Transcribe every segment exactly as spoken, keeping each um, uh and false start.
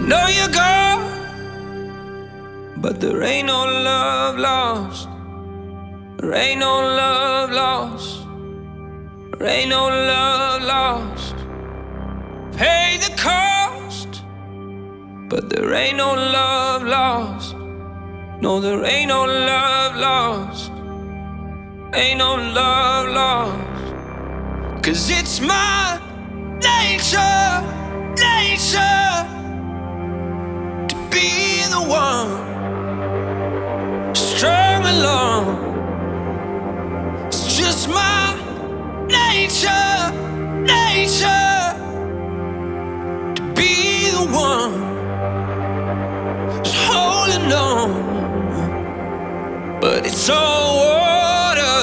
know you're gone, but there ain't no love lost. There ain't no love lost. There ain't no love lost. Pay the cost, but there ain't no love lost. No, there ain't no love lost. Ain't no love lost. 'Cause it's my nature, nature to be the one, strong alone. It's just my nature, nature to be the one who's holding on. But it's all water.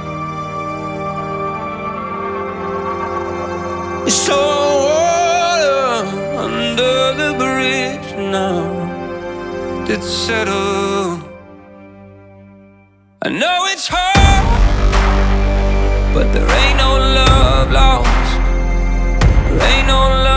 It's all water under the bridge now. It's settled. I know it's hard, but there ain't no love lost. There ain't no love.